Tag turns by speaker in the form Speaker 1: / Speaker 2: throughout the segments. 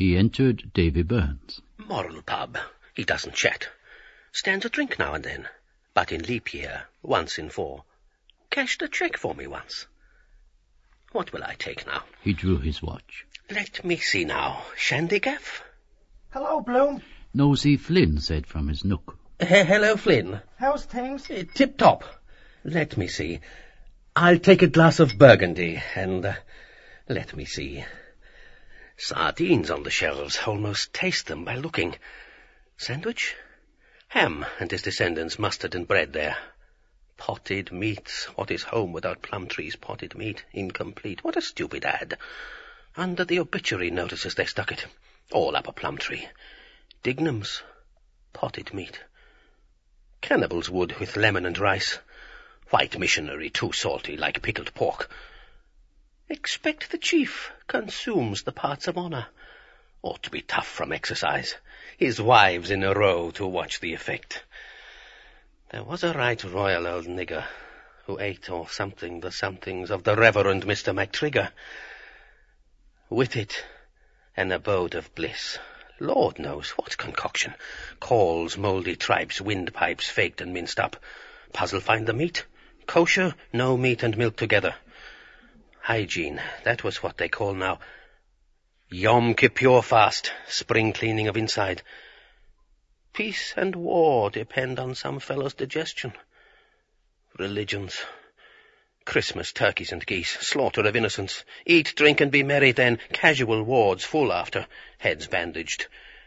Speaker 1: He entered Davy Burns.
Speaker 2: Moral pub. He doesn't chat. Stands a drink now and then. But in leap year, once in 4. Cashed a cheque for me once. What will I take now?
Speaker 1: He drew his watch.
Speaker 2: Let me see now. Shandygaff?
Speaker 3: Hello, Bloom.
Speaker 1: Nosey Flynn said from his nook.
Speaker 2: Hello, Flynn.
Speaker 3: How's things?
Speaker 2: Tip-top. Let me see. I'll take a glass of Burgundy, and let me see. Sardines on the shelves. Almost taste them by looking. Sandwich? Ham and his descendants, mustard and bread there. Potted meats. What is home without Plumtree's potted meat? Incomplete. What a stupid ad. Under the obituary notices they stuck it. All up a Plumtree. Dignam's. Potted meat. Cannibal's wood with lemon and rice. White missionary, too salty, like pickled pork. Expect the chief consumes the parts of honour. Ought to be tough from exercise. His wives in a row to watch the effect. There was a right royal old nigger who ate or something the somethings of the Reverend Mr. MacTrigger. With it, an abode of bliss. Lord knows what concoction. Calls, mouldy tripes, windpipes faked and minced up. Puzzle find the meat. Kosher, no meat and milk together. Hygiene, that was what they call now. Yom Kippur fast, spring cleaning of inside. Peace and war depend on some fellow's digestion. Religions. Christmas, turkeys and geese, slaughter of innocents. Eat, drink and be merry then, casual wards full after, heads bandaged.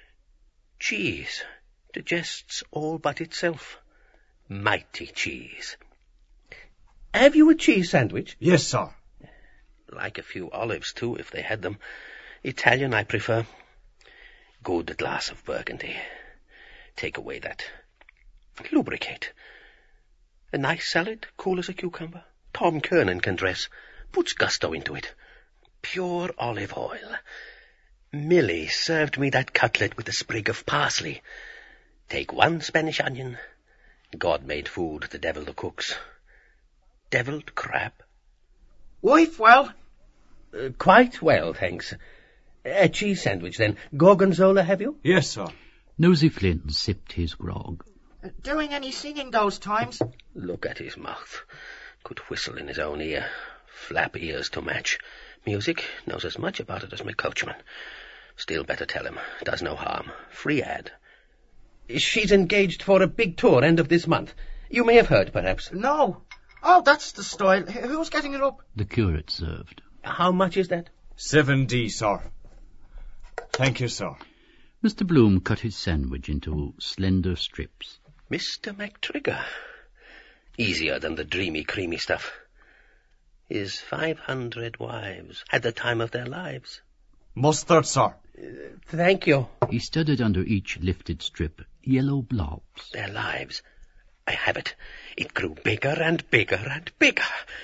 Speaker 2: Cheese digests all but itself. Mighty cheese. Have you a cheese sandwich?
Speaker 3: Yes, sir.
Speaker 2: Like a few olives, too, if they had them. Italian I prefer. Good glass of Burgundy. Take away that. Lubricate. A nice salad, cool as a cucumber. Tom Kernan can dress. Puts gusto into it. Pure olive oil. Millie served me that cutlet with a sprig of parsley. Take 1 Spanish onion. God made food, the devil the cooks. Devilled crab.
Speaker 3: Wife well?
Speaker 2: Quite well, thanks. A cheese sandwich, then. Gorgonzola, have you?
Speaker 3: Yes, sir.
Speaker 1: Nosey Flynn sipped his grog.
Speaker 3: Doing any singing those times?
Speaker 2: Look at his mouth. Could whistle in his own ear. Flap ears to match. Music, knows as much about it as my coachman. Still better tell him. Does no harm. Free ad. She's engaged for a big tour end of this month. You may have heard, perhaps.
Speaker 3: No. Oh, that's the style. Who's getting it up?
Speaker 1: The curate served.
Speaker 2: How much is that?
Speaker 4: 7D, sir. Thank you, sir.
Speaker 1: Mr. Bloom cut his sandwich into slender strips.
Speaker 2: Mr. MacTrigger. Easier than the dreamy, creamy stuff. His 500 wives had the time of their lives.
Speaker 4: Mustard, sir.
Speaker 2: Thank you.
Speaker 1: He studied under each lifted strip yellow blobs.
Speaker 2: Their lives. I have it. It grew bigger and bigger and bigger.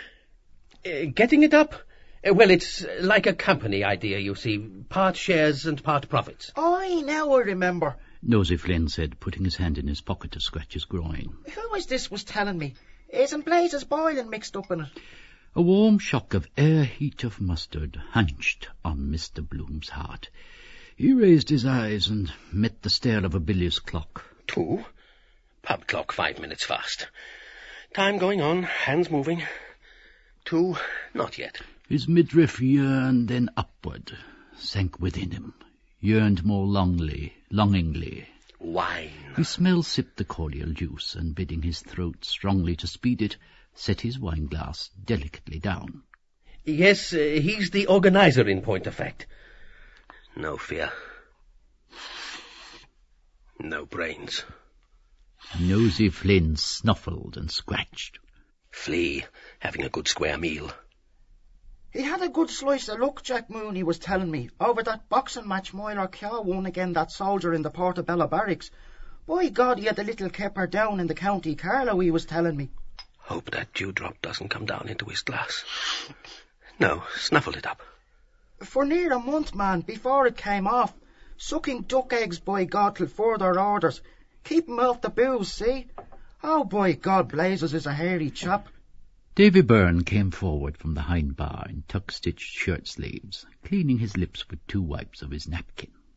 Speaker 2: Getting it up? Well, it's like a company idea, you see. Part shares and part profits.
Speaker 3: Oh, now I remember.
Speaker 1: Nosey Flynn said, putting his hand in his pocket to scratch his groin.
Speaker 3: Who was this was telling me? Isn't Blazes boiling mixed up in it?
Speaker 1: A warm shock of air heat of mustard hunched on Mr. Bloom's heart. He raised his eyes and met the stare of a billiards clock.
Speaker 2: 2. Pub clock 5 minutes fast. Time going on, hands moving. 2, not yet.
Speaker 1: His midriff yearned then upward, sank within him, yearned more longingly.
Speaker 2: Wine.
Speaker 1: He sipped the cordial juice, and bidding his throat strongly to speed it, set his wineglass delicately down.
Speaker 2: Yes, he's the organizer in point of fact. No fear. No brains.
Speaker 1: Nosey Flynn snuffled and scratched.
Speaker 2: Flea, having a good square meal.
Speaker 3: He had a good slice of luck, Jack Mooney was telling me, over that boxing match Moira Kyaw won again that soldier in the Portobello Barracks. By God, he had a little kipper down in the County Carlow, he was telling me.
Speaker 2: Hope that dewdrop doesn't come down into his glass. No, snuffled it up.
Speaker 3: For near a month, man, before it came off. Sucking duck eggs, by God, till further orders. Keep him off the booze, see? Oh, by God, Blazes is a hairy chap.
Speaker 1: Davy Byrne came forward from the hind bar in tuck-stitched shirt sleeves, cleaning his lips with 2 wipes of his napkin.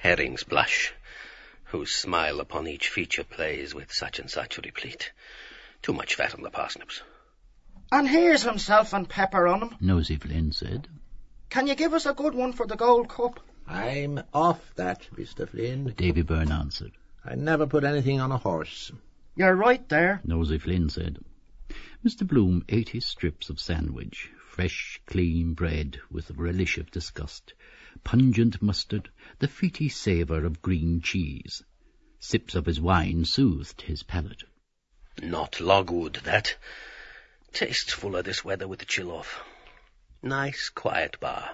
Speaker 2: herrings blush, whose smile upon each feature plays with such and such replete. Too much fat on the parsnips.
Speaker 3: And here's himself and pepper on him.
Speaker 1: Nosey Flynn said.
Speaker 3: Can you give us a good one for the Gold Cup?
Speaker 5: I'm off that, Mr. Flynn.
Speaker 1: Davy Byrne answered.
Speaker 5: I never put anything on a horse.
Speaker 3: You're right there.
Speaker 1: Nosey Flynn said. Mr. Bloom ate his strips of sandwich, fresh, clean bread with a relish of disgust, pungent mustard, the feety savour of green cheese. Sips of his wine soothed his palate.
Speaker 2: Not logwood, that. Tasteful of this weather with the chill off. Nice, quiet bar.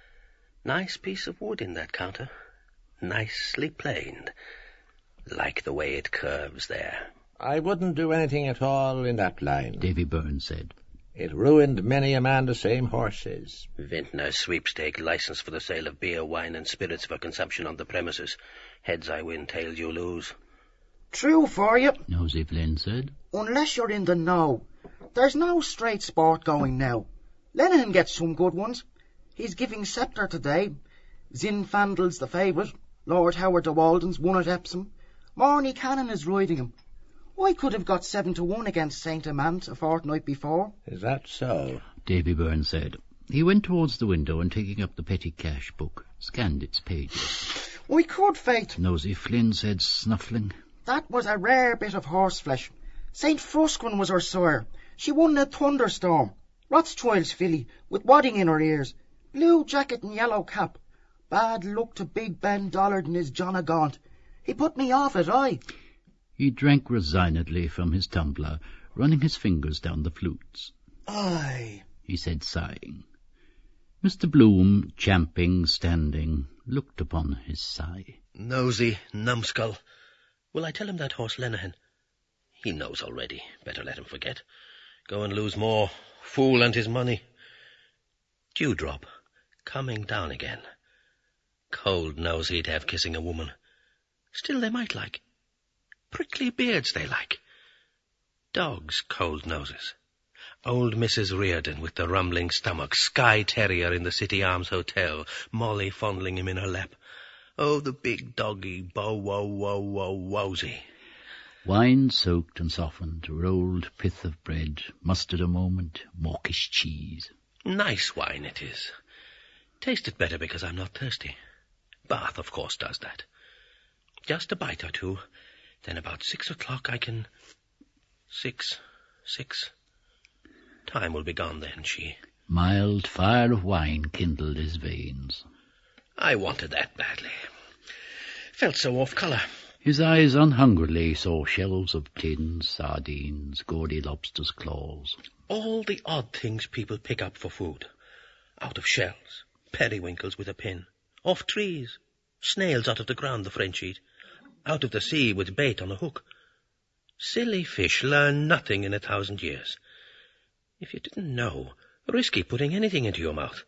Speaker 2: Nice piece of wood in that counter. Nicely planed. Like the way it curves there.
Speaker 5: I wouldn't do anything at all in that line,
Speaker 1: Davy Byrne said.
Speaker 5: It ruined many a man the same horses.
Speaker 2: Vintner's sweepstake license for the sale of beer, wine, and spirits for consumption on the premises. Heads I win, tails you lose.
Speaker 3: True for you.
Speaker 1: Nosey Flynn said.
Speaker 3: Unless you're in the know. There's no straight sport going now. Lenihan gets some good ones. He's giving Sceptre today. Zinfandel's the favourite. Lord Howard de Walden's won at Epsom. Marnie Cannon is riding him. I could have got 7-1 against St. Amant a fortnight before.
Speaker 5: Is that so?
Speaker 1: Davy Byrne said. He went towards the window and, taking up the petty cash book, scanned its pages.
Speaker 3: I could, Faith.
Speaker 1: Nosey Flynn said, snuffling.
Speaker 3: That was a rare bit of horseflesh. St. Frusquin was her sire. She won in a thunderstorm. Rothschild's filly, with wadding in her ears. Blue jacket and yellow cap. Bad luck to Big Ben Dollard and his John O'Gaunt. He put me off it, aye.
Speaker 1: He drank resignedly from his tumbler, running his fingers down the flutes.
Speaker 3: Aye,
Speaker 1: he said, sighing. Mr. Bloom, champing, standing, looked upon his sigh.
Speaker 2: Nosy numbskull. Will I tell him that horse Lenihan? He knows already. Better let him forget. Go and lose more. Fool and his money. Dewdrop, coming down again. Cold nose he'd have kissing a woman. Still they might like. Prickly beards they like. Dogs, cold noses. Old Mrs. Reardon with the rumbling stomach, Skye Terrier in the City Arms Hotel, Molly fondling him in her lap. Oh, the big doggy, bow-wow-wow-wow-wowsy.
Speaker 1: Wine soaked and softened, rolled pith of bread, mustard a moment, mawkish cheese.
Speaker 2: Nice wine it is. Taste it better because I'm not thirsty. Bath, of course, does that. Just a bite or two. Then about 6 o'clock I can... 6. Time will be gone then, she.
Speaker 1: Mild fire of wine kindled his veins.
Speaker 2: I wanted that badly. Felt so off colour.
Speaker 1: His eyes unhungrily saw shelves of tins, sardines, gaudy lobster's claws.
Speaker 2: All the odd things people pick up for food. Out of shells, periwinkles with a pin, off trees, snails out of the ground the French eat, out of the sea with bait on a hook. Silly fish learn nothing in 1,000 years. If you didn't know, risky putting anything into your mouth.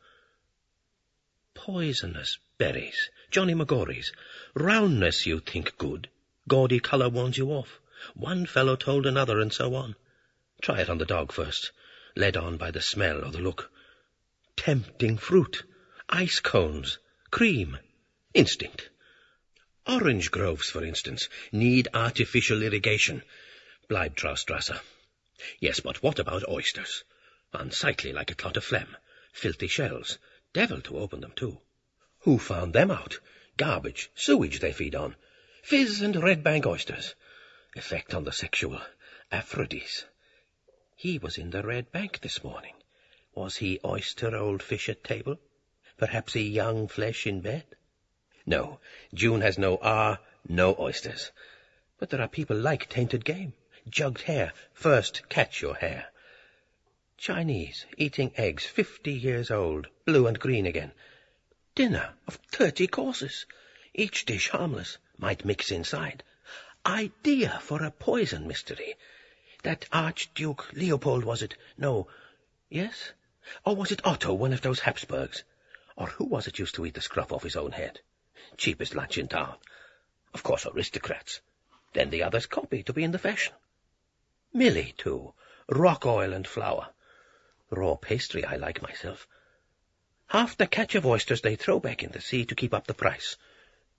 Speaker 2: Poisonous berries, Johnny Magories. Roundness you think good. Gaudy colour warns you off. One fellow told another, and so on. Try it on the dog first, led on by the smell or the look. Tempting fruit, ice cones, cream, instinct. Orange groves, for instance, need artificial irrigation. Bleibtraustrasse. Yes, but what about oysters? Unsightly like a clot of phlegm. Filthy shells. Devil to open them, too. Who found them out? Garbage, sewage they feed on. Fizz and Red Bank oysters. Effect on the sexual. Aphrodis. He was in the Red Bank this morning. Was he oyster old fish at table? Perhaps he young flesh in bed? No, June has no no oysters. But there are people like tainted game. Jugged hare, first catch your hare. Chinese, eating eggs 50 years old, blue and green again. Dinner of 30 courses, each dish harmless, might mix inside. Idea for a poison mystery. That Archduke Leopold, was it? No. Yes? Or was it Otto, one of those Habsburgs? Or who was it used to eat the scruff off his own head? Cheapest lunch in town. Of course, aristocrats. Then the others copy to be in the fashion. Millie, too. Rock oil and flour. Raw pastry I like myself. Half the catch of oysters they throw back in the sea to keep up the price.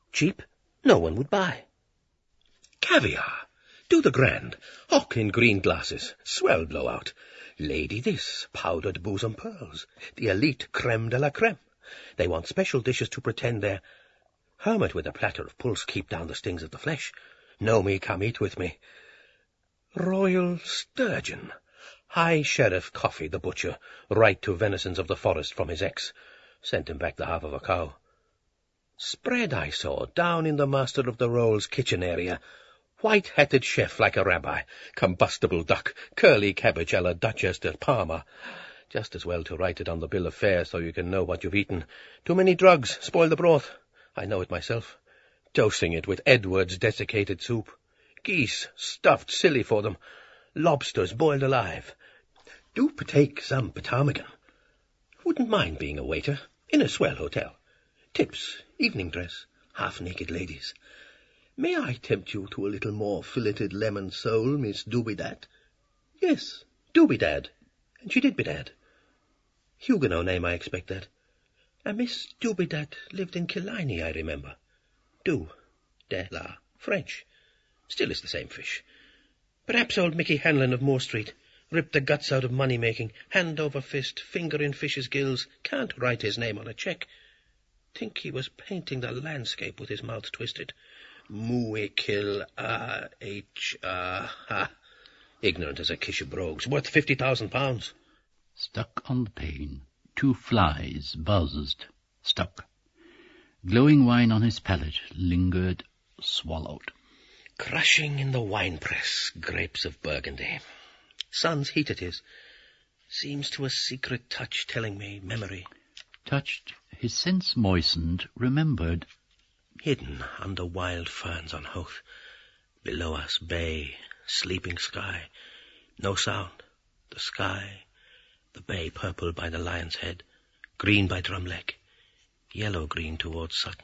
Speaker 2: Cheap, no one would buy. Caviar, do the grand, hock in green glasses, swell blowout. Lady this, powdered bosom pearls, the elite creme de la creme. They want special dishes to pretend they're... Hermit with a platter of pulse keep down the stings of the flesh. Know me, come eat with me. Royal sturgeon. High Sheriff Coffey, the butcher, write to venisons of the forest from his ex. Sent him back the half of a cow. Spread I saw, down in the Master of the Rolls kitchen area. White-hatted chef like a rabbi, combustible duck, curly cabbage a la Duchess de Parma. Just as well to write it on the bill of fare so you can know what you've eaten. Too many drugs, spoil the broth. I know it myself. Dosing it with Edward's desiccated soup. Geese, stuffed silly for them. Lobsters boiled alive. Do partake some ptarmigan. Wouldn't mind being a waiter, in a swell hotel. Tips, evening dress, half-naked ladies. May I tempt you to a little more filleted lemon sole, Miss Doobie-Dat? Yes, Doobie-Dad. And she did be dad. Huguenot name, I expect that. A Miss Doobie-Dat lived in Killiney, I remember. De la French. Still is the same fish. Perhaps old Mickey Hanlon of Moore Street ripped the guts out of money-making, hand over fist, finger in fish's gills, can't write his name on a cheque. Think he was painting the landscape with his mouth twisted. Muekil, ignorant as a kish of brogues, worth £50,000.
Speaker 1: Stuck on the pane, 2 flies buzzed, stuck. Glowing wine on his palate, lingered, swallowed.
Speaker 2: Crushing in the wine-press, grapes of Burgundy. Sun's heat it is. Seems to a secret touch telling me memory.
Speaker 1: Touched, his sense moistened, remembered.
Speaker 2: Hidden under wild ferns on Howth. Below us bay, sleeping sky. No sound. The sky, the bay purple by the Lion's Head, green by Drumleck, yellow-green towards Sutton.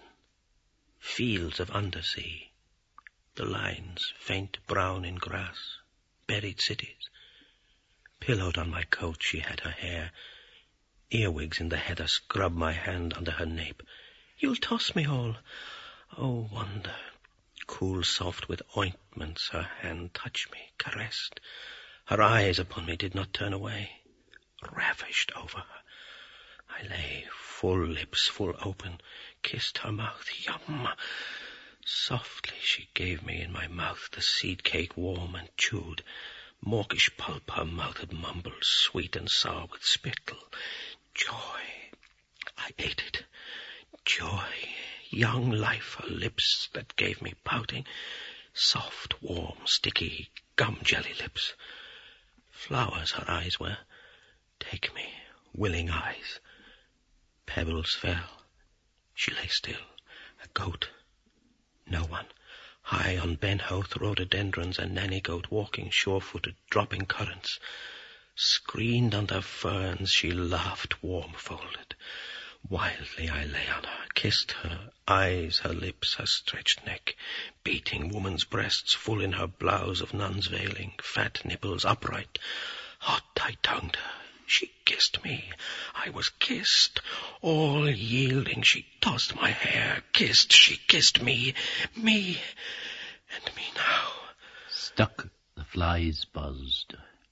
Speaker 2: Fields of undersea. The lines, faint brown in grass, buried cities. Pillowed on my coat she had her hair. Earwigs in the heather scrub my hand under her nape. You'll toss me all. Oh, wonder. Cool, soft with ointments, her hand touched me, caressed. Her eyes upon me did not turn away. Ravished over her. I lay, full lips full open, kissed her mouth. Yum! Softly she gave me in my mouth the seed cake warm and chewed. Mawkish pulp her mouth had mumbled, sweet and sour with spittle. Joy. I ate it. Joy. Young life, her lips that gave me pouting. Soft, warm, sticky, gum-jelly lips. Flowers her eyes were. Take me, willing eyes. Pebbles fell. She lay still. A goat. No one. High on Ben Howth, rhododendrons, a nanny goat walking sure-footed, dropping currants. Screened under ferns, she laughed warm-folded. Wildly I lay on her, kissed her eyes, her lips, her stretched neck, beating woman's breasts full in her blouse of nun's veiling, fat nipples upright. Hot I tongued her. She kissed me. I was kissed. All yielding, she tossed my hair. Kissed, she kissed me. Me. And me now.
Speaker 1: Stuck, the flies buzzed.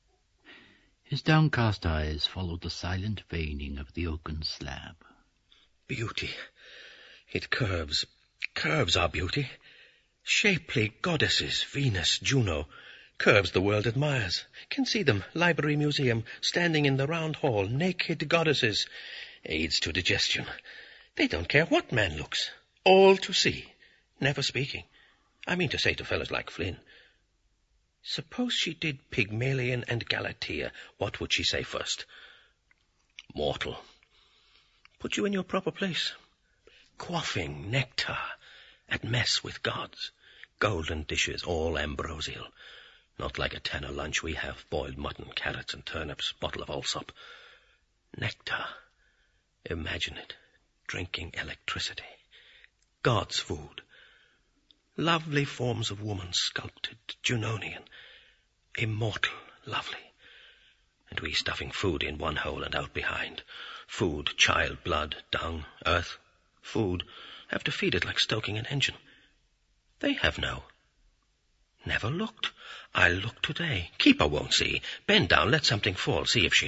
Speaker 1: His downcast eyes followed the silent veining of the oaken slab.
Speaker 2: Beauty. It curves. Curves are beauty. Shapely goddesses, Venus, Juno. Curves the world admires. Can see them, library museum, standing in the round hall, naked goddesses. Aids to digestion. They don't care what man looks. All to see. Never speaking. I mean to say to fellows like Flynn. Suppose she did Pygmalion and Galatea, what would she say first? Mortal. Put you in your proper place. Quaffing nectar at mess with gods. Golden dishes, all ambrosial. Not like a tenner lunch we have, boiled mutton, carrots and turnips, bottle of Allsop. Nectar. Imagine it. Drinking electricity. God's food. Lovely forms of woman sculpted, Junonian. Immortal, lovely. And we stuffing food in one hole and out behind. Food, child, blood, dung, earth. Food, Have to feed it like stoking an engine. They have no. Never looked. I'll look today. Keeper won't see. Bend down, let something fall, see if she...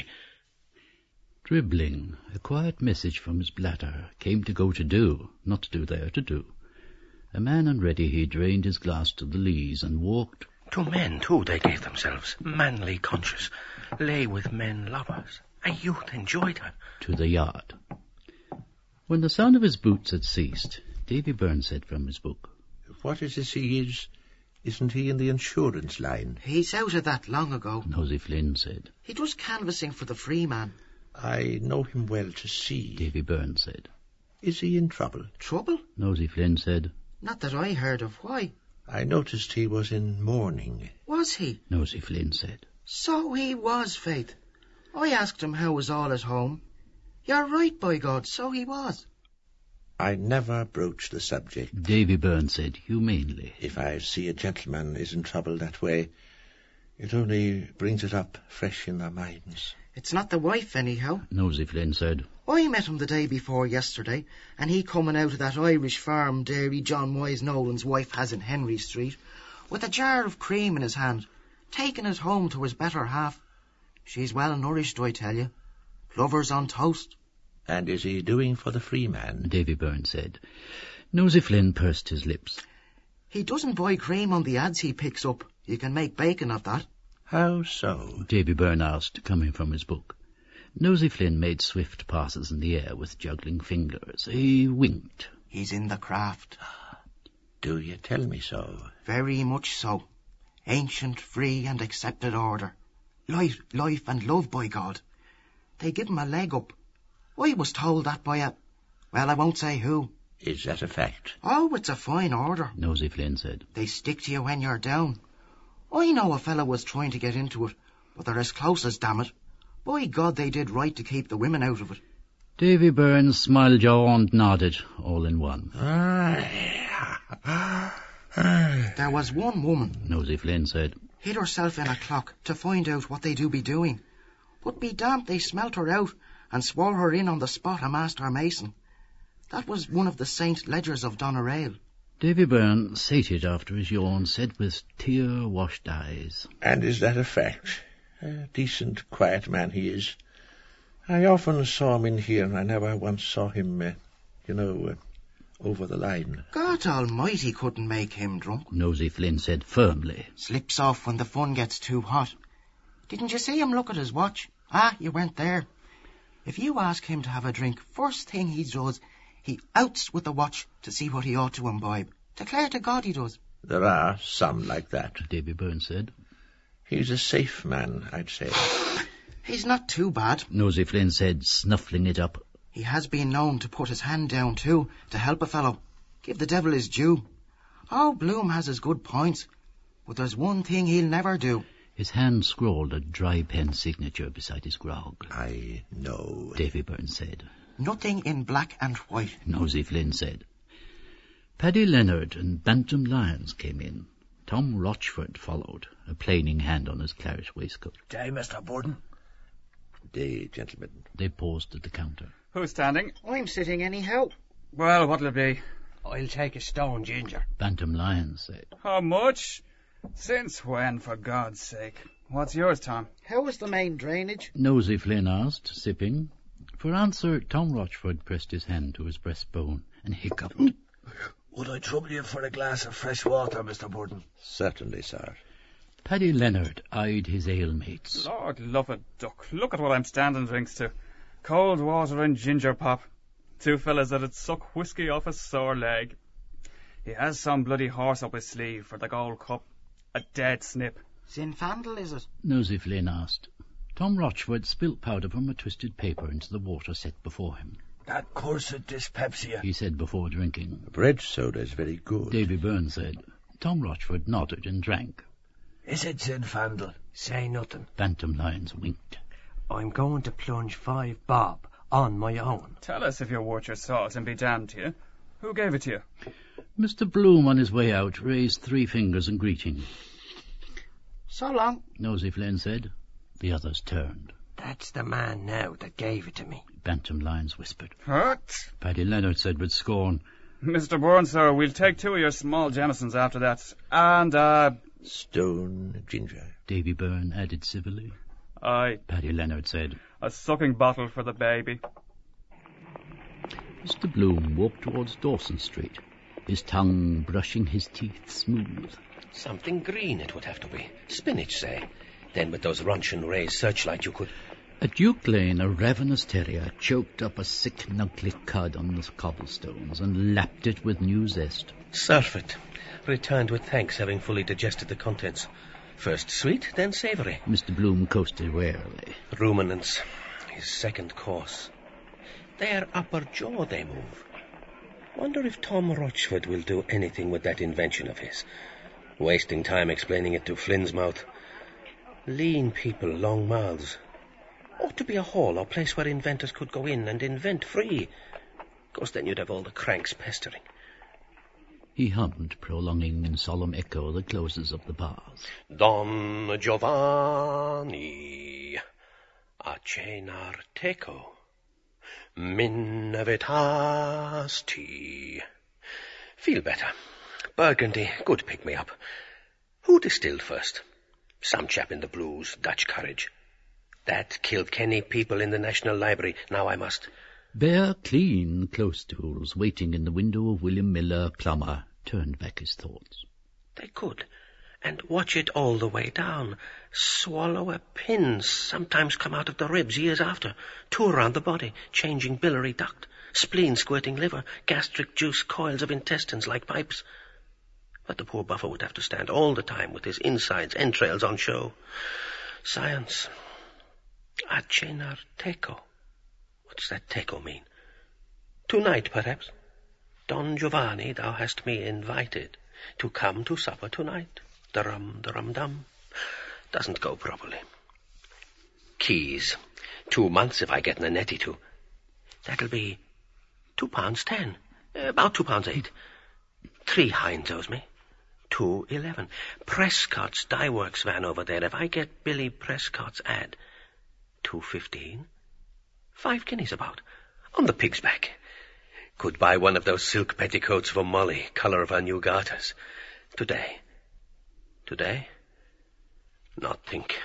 Speaker 1: Dribbling, a quiet message from his bladder, came to go to do, not to do there to do. A man and ready he drained his glass to the lees and walked...
Speaker 2: To men, too, they gave themselves, manly conscious, lay with men lovers. A youth enjoyed her.
Speaker 1: To the yard. When the sound of his boots had ceased, Davy Byrne said from his book,
Speaker 5: What is this he is? Isn't he in the insurance line?
Speaker 3: He's out of that long ago.
Speaker 1: Nosey Flynn said.
Speaker 3: He does canvassing for the Freeman.
Speaker 5: I know him well to see.
Speaker 1: Davy Byrne said.
Speaker 5: Is he in trouble?
Speaker 3: Trouble?
Speaker 1: Nosey Flynn said.
Speaker 3: Not that I heard of. Why?
Speaker 5: I noticed he was in mourning.
Speaker 3: Was he?
Speaker 1: Nosey Flynn said.
Speaker 3: So he was, Faith. I asked him how was all at home. You're right, by God, so he was.
Speaker 5: I never broach the subject.
Speaker 1: Davy Byrne said humanely.
Speaker 5: If I see a gentleman is in trouble that way, it only brings it up fresh in their minds.
Speaker 3: It's not the wife, anyhow.
Speaker 1: Nosey Flynn said.
Speaker 3: I met him the day before yesterday, and he coming out of that Irish farm dairy John Wise Nolan's wife has in Henry Street, with a jar of cream in his hand, taking it home to his better half. She's well nourished, I tell you. Lovers on toast.
Speaker 5: And is he doing for the Freeman?
Speaker 1: Davy Byrne said. Nosey Flynn pursed his lips.
Speaker 3: He doesn't buy cream on the ads he picks up. You can make bacon of that.
Speaker 5: How so?
Speaker 1: Davy Byrne asked, coming from his book. Nosey Flynn made swift passes in the air with juggling fingers. He winked.
Speaker 3: He's in the craft.
Speaker 5: Do you tell me so?
Speaker 3: Very much so. Ancient, free and accepted order. Life and love, by God. They give him a leg up. I was told that by well, I won't say who.
Speaker 5: Is that a fact?
Speaker 3: Oh, it's a fine order.
Speaker 1: Nosey Flynn said.
Speaker 3: They stick to you when you're down. I know a fellow was trying to get into it, but they're as close as damn it. By God, they did right to keep the women out of it.
Speaker 1: Davy Byrne smiled and nodded, all in one.
Speaker 3: There was one woman,
Speaker 1: Nosey Flynn said,
Speaker 3: hid herself in a clock to find out what they do be doing. But be damned, they smelt her out and swore her in on the spot a master mason. That was one of the Saint Ledgers of Doneraile.
Speaker 1: Davy Byrne, sated after his yawn, said with tear-washed eyes.
Speaker 5: And is that a fact? A decent, quiet man he is. I often saw him in here, and I never once saw him, over the line.
Speaker 3: God almighty couldn't make him drunk.
Speaker 1: Nosey Flynn said firmly.
Speaker 3: Slips off when the fun gets too hot. Didn't you see him look at his watch? Ah, you weren't there. If you ask him to have a drink, first thing he does, he outs with the watch to see what he ought to imbibe. Declare to God he does.
Speaker 5: There are some like that,
Speaker 1: Davy Byrne said.
Speaker 5: He's a safe man, I'd say.
Speaker 3: He's not too bad,
Speaker 1: Nosey Flynn said, snuffling it up.
Speaker 3: He has been known to put his hand down too, to help a fellow. Give the devil his due. Oh, Bloom has his good points, but there's one thing he'll never do.
Speaker 1: His hand scrawled a dry pen signature beside his grog.
Speaker 5: I know,
Speaker 1: Davy Byrne said.
Speaker 3: Nothing in black and white,
Speaker 1: Nosey Flynn said. Paddy Leonard and Bantam Lyons came in. Tom Rochford followed, a plaining hand on his claret waistcoat.
Speaker 6: Day, Mr. Borden.
Speaker 5: Day, gentlemen.
Speaker 1: They paused at the counter.
Speaker 4: Who's standing?
Speaker 3: I'm sitting anyhow.
Speaker 4: Well, what'll it be?
Speaker 6: I'll take a stone ginger.
Speaker 1: Bantam Lyons said.
Speaker 4: How much? Since when, for God's sake? What's yours, Tom?
Speaker 3: How is the main drainage?
Speaker 1: Nosey Flynn asked, sipping. For answer, Tom Rochford pressed his hand to his breastbone and hiccuped.
Speaker 6: Would I trouble you for a glass of fresh water, Mr. Borden?
Speaker 5: Certainly, sir.
Speaker 1: Paddy Leonard eyed his ale-mates.
Speaker 4: Lord love a duck. Look at what I'm standing drinks to. Cold water and ginger pop. Two fellas that'd suck whiskey off a sore leg. He has some bloody horse up his sleeve for the Gold Cup. A dead snip.
Speaker 3: Zinfandel, is it?
Speaker 1: Nosey Flynn asked. Tom Rochford spilt powder from a twisted paper into the water set before him.
Speaker 6: That cursed dyspepsia,
Speaker 1: he said before drinking.
Speaker 5: Bread soda is very good.
Speaker 1: Davy Byrne said. Tom Rochford nodded and drank.
Speaker 6: Is it Zinfandel? Say nothing.
Speaker 1: Bantam Lyons winked.
Speaker 6: I'm going to plunge 5 bob on my own.
Speaker 4: Tell us if you're worth your salt and be damned to you. Who gave it to you?
Speaker 1: Mr. Bloom, on his way out, raised 3 fingers in greeting.
Speaker 3: So long.
Speaker 1: Nosey Flynn said. The others turned.
Speaker 6: That's the man now that gave it to me.
Speaker 1: Bantam Lyons whispered.
Speaker 4: What?
Speaker 1: Paddy Leonard said with scorn.
Speaker 4: Mr. Bourne, sir, we'll take 2 of your small Jamesons after that. And,
Speaker 5: Stone ginger.
Speaker 1: Davy Byrne added civilly.
Speaker 4: aye,
Speaker 1: Paddy Leonard said.
Speaker 4: a sucking bottle for the baby.
Speaker 1: Mr. Bloom walked towards Dawson Street, his tongue brushing his teeth smooth.
Speaker 2: Something green it would have to be. Spinach, say. Then with those Rontgen rays searchlight you could...
Speaker 1: At Duke Lane, a ravenous terrier choked up a sick nuggly cud on the cobblestones and lapped it with new zest.
Speaker 2: Surf it. Returned with thanks, having fully digested the contents. First sweet, then savoury.
Speaker 1: Mr. Bloom coasted warily.
Speaker 2: Ruminants. His second course. Their upper jaw they move. Wonder if Tom Rochford will do anything with that invention of his. Wasting time explaining it to Flynn's mouth. Lean people, long mouths. Ought to be a hall or place where inventors could go in and invent free. Of course, then you'd have all the cranks pestering.
Speaker 1: He hummed, prolonging in solemn echo the closes of the bars.
Speaker 2: Don Giovanni, a cenar teco, minevitas tea. Feel better. Burgundy, good pick-me-up. Who distilled first? Some chap in the blues, Dutch courage. That Kilkenny people in the National Library. Now I must...
Speaker 1: Bare, clean close tools waiting in the window of William Miller, plumber, turned back his thoughts.
Speaker 2: They could. And watch it all the way down. Swallow a pin, sometimes come out of the ribs years after. Tour around the body, changing biliary duct. Spleen squirting liver, gastric juice, coils of intestines like pipes. But the poor buffer would have to stand all the time with his insides, entrails on show. Science. A cenar teco. What does that teco mean? Tonight, perhaps. Don Giovanni, thou hast me invited to come to supper tonight. Dum-dum-dum. Doesn't go properly. Keys. 2 months if I get Nanetti to. That'll be £2.10. About £2.8. 3 Heinz owes me. 2.11. Prescott's dye works van over there. If I get Billy Prescott's ad, 2.15. 5 guineas about. On the pig's back. Could buy one of those silk petticoats for Molly, colour of her new garters. Today. Today? Not think.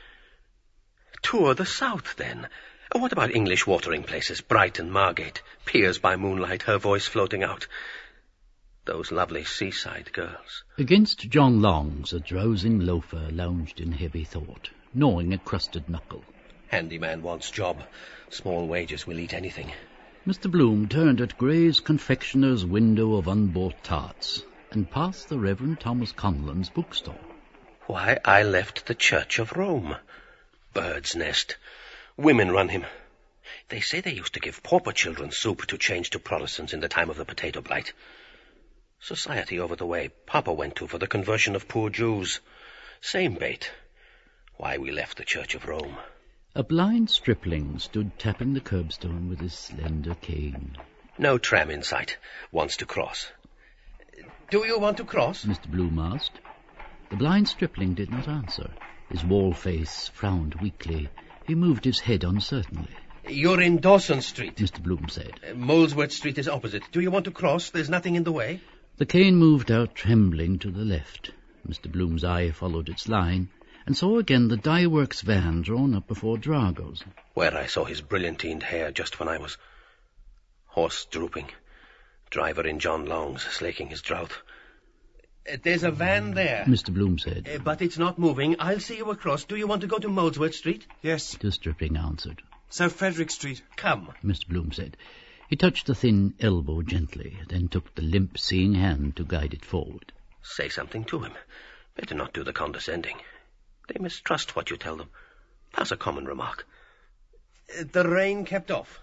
Speaker 2: Tour the south, then. What about English watering places? Brighton, Margate, piers by moonlight, her voice floating out. Those lovely seaside girls.
Speaker 1: Against John Long's, a drowsing loafer lounged in heavy thought, gnawing a crusted knuckle.
Speaker 2: Handyman wants job. Small wages will eat anything.
Speaker 1: Mr. Bloom turned at Gray's confectioner's window of unbought tarts and passed the Reverend Thomas Conlon's bookstore.
Speaker 2: Why, I left the Church of Rome. Bird's nest. Women run him. They say they used to give pauper children soup to change to Protestants in the time of the potato blight. Society over the way Papa went to for the conversion of poor Jews. Same bait. Why we left the Church of Rome.
Speaker 1: A blind stripling stood tapping the curbstone with his slender cane.
Speaker 2: No tram in sight. Wants to cross. Do you want to cross?
Speaker 1: Mr. Bloom asked. The blind stripling did not answer. His wall face frowned weakly. He moved his head uncertainly.
Speaker 2: You're in Dawson Street,
Speaker 1: Mr. Bloom said.
Speaker 2: Molesworth Street is opposite. Do you want to cross? There's nothing in the way.
Speaker 1: The cane moved out trembling to the left. Mr. Bloom's eye followed its line, and saw again the dye works van drawn up before Drago's.
Speaker 2: Where I saw his brilliantined hair just when I was... Horse drooping. Driver in John Long's, slaking his drought. There's a van there,
Speaker 1: Mr. Bloom said.
Speaker 2: But it's not moving. I'll see you across. Do you want to go to Molesworth Street?
Speaker 4: Yes,
Speaker 1: The stripling answered.
Speaker 4: South Frederick Street.
Speaker 2: Come.
Speaker 1: Mr. Bloom said. He touched the thin elbow gently, then took the limp, seeing hand to guide it forward.
Speaker 2: Say something to him. Better not do the condescending. They mistrust what you tell them. Pass a common remark. The rain kept off.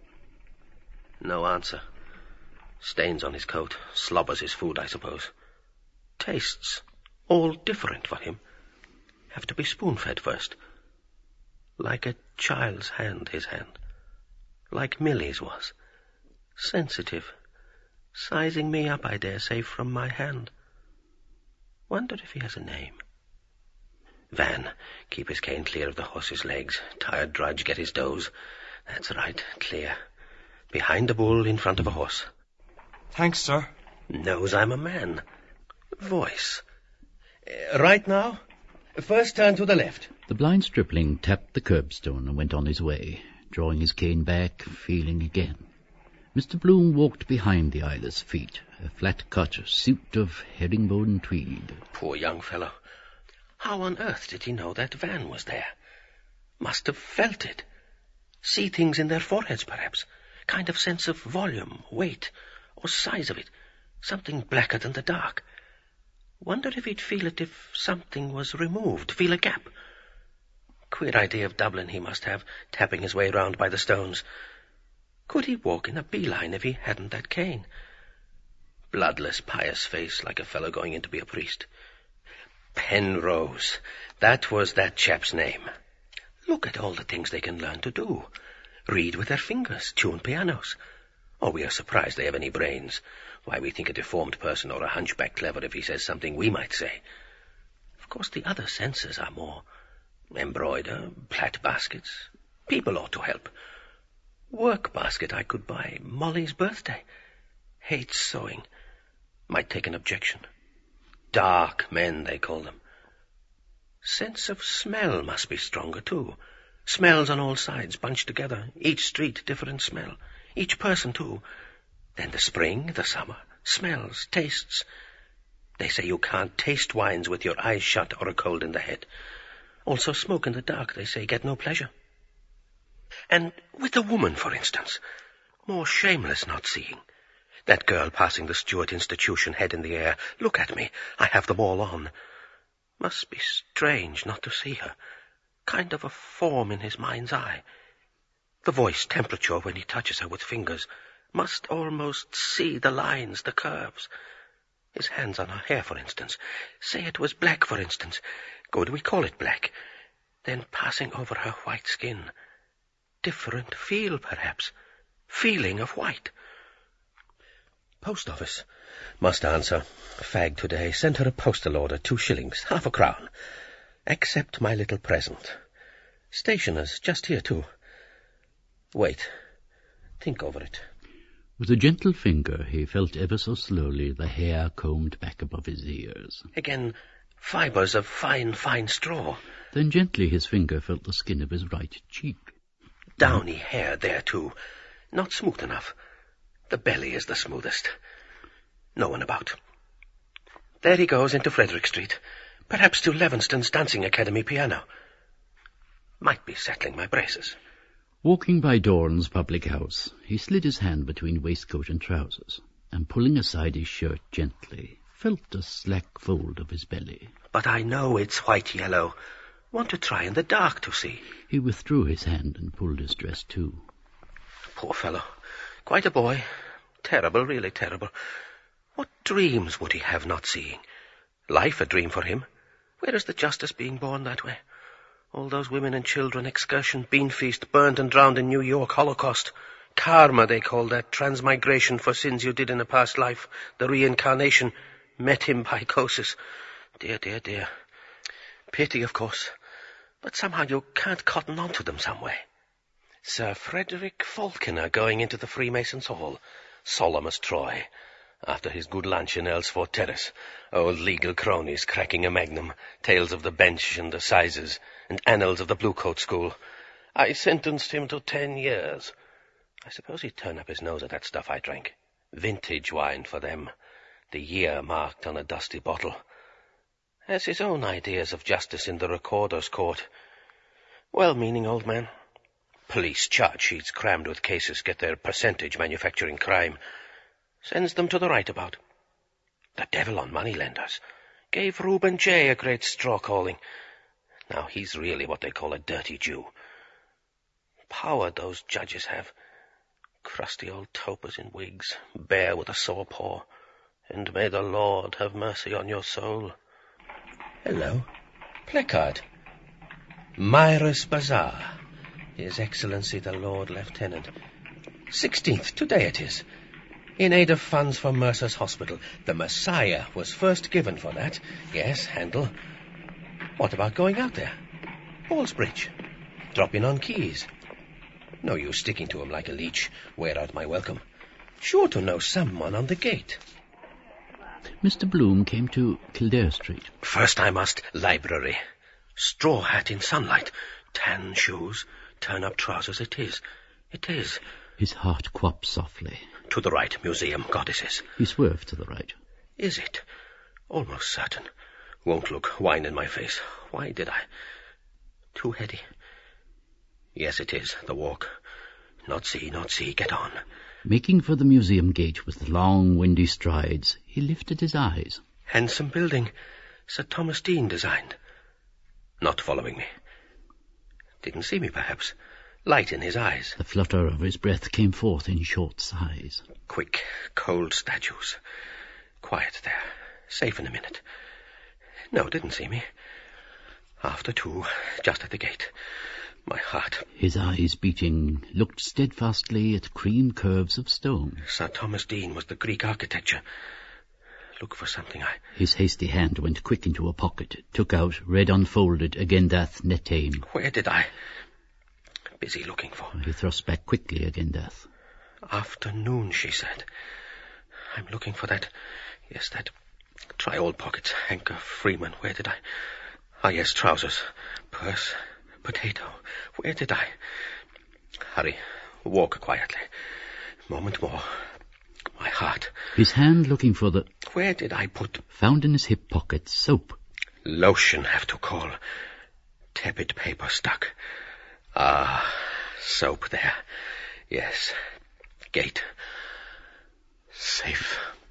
Speaker 2: No answer. Stains on his coat. Slobbers his food, I suppose. Tastes. All different for him. Have to be spoon-fed first. Like a child's hand, his hand. Like Millie's was. Sensitive. Sizing me up, I dare say, from my hand. Wonder if he has a name. Van, keep his cane clear of the horse's legs. Tired drudge, get his doze. That's right, clear. Behind a bull, in front of a horse.
Speaker 4: Thanks, sir.
Speaker 2: Knows I'm a man. Voice. Right now? First turn to the left.
Speaker 1: The blind stripling tapped the curbstone and went on his way, drawing his cane back, feeling again. Mr. Bloom walked behind the eyeless feet, a flat-cut suit of herringbone tweed.
Speaker 2: Poor young fellow. How on earth did he know that van was there? Must have felt it. See things in their foreheads, perhaps. Kind of sense of volume, weight, or size of it. Something blacker than the dark. Wonder if he'd feel it if something was removed, feel a gap. Queer idea of Dublin he must have, tapping his way round by the stones. Could he walk in a beeline if he hadn't that cane? Bloodless, pious face, like a fellow going in to be a priest. Penrose. That was that chap's name. Look at all the things they can learn to do. Read with their fingers, tune pianos. Oh, we are surprised they have any brains. Why, we think a deformed person or a hunchback clever if he says something we might say. Of course, the other senses are more. Embroider, plait baskets. People ought to help. Work basket I could buy. Molly's birthday. Hates sewing. Might take an objection. Dark men, they call them. Sense of smell must be stronger, too. Smells on all sides, bunched together. Each street, different smell. Each person, too. Then the spring, the summer. Smells, tastes. They say you can't taste wines with your eyes shut or a cold in the head. Also smoke in the dark, they say, get no pleasure. And with a woman, for instance. More shameless not seeing. That girl passing the Stuart Institution, head in the air. Look at me. I have them all on. Must be strange not to see her. Kind of a form in his mind's eye. The voice temperature when he touches her with fingers. Must almost see the lines, the curves. His hands on her hair, for instance. Say it was black, for instance. Good, we call it black. Then passing over her white skin. Different feel, perhaps. Feeling of white. Post office. Must answer. Fag today. Sent her a postal order, 2 shillings, half a crown. Accept my little present. Stationer's just here, too. Wait. Think over it.
Speaker 1: With a gentle finger he felt ever so slowly the hair combed back above his ears.
Speaker 2: Again, fibres of fine, fine straw.
Speaker 1: Then gently his finger felt the skin of his right cheek.
Speaker 2: Downy hair there, too. Not smooth enough. The belly is the smoothest. No one about. There he goes into Frederick Street. Perhaps to Levenston's Dancing Academy piano. Might be settling my braces.
Speaker 1: Walking by Dorn's public house, he slid his hand between waistcoat and trousers, and pulling aside his shirt gently, felt a slack fold of his belly.
Speaker 2: But I know it's white-yellow. Want to try in the dark to see.
Speaker 1: He withdrew his hand and pulled his dress too.
Speaker 2: Poor fellow. Quite a boy. Terrible, really terrible. What dreams would he have not seeing? Life a dream for him. Where is the justice being born that way? All those women and children, excursion, bean feast, burned and drowned in New York, Holocaust. Karma, they call that, transmigration for sins you did in a past life. The reincarnation. Met him by Kosis. Dear, dear, dear. Pity, of course. But somehow you can't cotton on to them some way. Sir Frederick Falconer going into the Freemasons' Hall. Solemn as Troy. After his good lunch in Ellsford Terrace. Old legal cronies cracking a magnum. Tales of the bench and the sizes. And annals of the Bluecoat School. I sentenced him to 10 years. I suppose he'd turn up his nose at that stuff I drank. Vintage wine for them. The year marked on a dusty bottle. Has his own ideas of justice in the recorder's court. Well-meaning old man. Police charge sheets crammed with cases get their percentage manufacturing crime. Sends them to the right about. The devil on moneylenders. Gave Reuben J. a great straw-calling. Now he's really what they call a dirty Jew. Power those judges have. Crusty old topers in wigs, bare with a sore paw. And may the Lord have mercy on your soul. Hello. Placard. Myra's Bazaar. His Excellency the Lord Lieutenant. 16th, today it is. In aid of funds for Mercer's Hospital. The Messiah was first given for that. Yes, Handel. What about going out there? Ballsbridge. Drop in on Keys. No use sticking to him like a leech. Wear out my welcome. Sure to know someone on the gate.
Speaker 1: Mr. Bloom came to Kildare Street.
Speaker 2: First I must library. Straw hat in sunlight. Tan shoes. Turn-up trousers. It is. It is.
Speaker 1: His heart quapped softly.
Speaker 2: To the right, museum, goddesses.
Speaker 1: He swerved to the right.
Speaker 2: Is it? Almost certain. Won't look. Wine in my face. Why did I? Too heady. Yes, it is. The walk. Not see, not see. Get on.
Speaker 1: Making for the museum gate with long, windy strides, he lifted his eyes.
Speaker 2: Handsome building. Sir Thomas Deane designed. Not following me. Didn't see me, perhaps. Light in his eyes.
Speaker 1: The flutter of his breath came forth in short sighs.
Speaker 2: Quick, cold statues. Quiet there. Safe in a minute. No, didn't see me. After 2, just at the gate. My heart.
Speaker 1: His eyes, beating, looked steadfastly at cream curves of stone.
Speaker 2: Sir Thomas Deane was the Greek architecture. Look for something,
Speaker 1: His hasty hand went quick into a pocket, took out, read unfolded, Agendath Netame.
Speaker 2: Where did I? Busy looking for.
Speaker 1: He thrust back quickly Agendath.
Speaker 2: Afternoon, she said. I'm looking for that. Yes, that. Try all pockets. Hanker, Freeman, where did I? Ah, yes, trousers. Purse. Potato. Where did I? Hurry. Walk quietly. Moment more. My heart.
Speaker 1: His hand looking for the...
Speaker 2: Where did I put...
Speaker 1: Found in his hip pocket soap.
Speaker 2: Lotion have to call. Tepid paper stuck. Ah, soap there. Yes. Gate. Safe.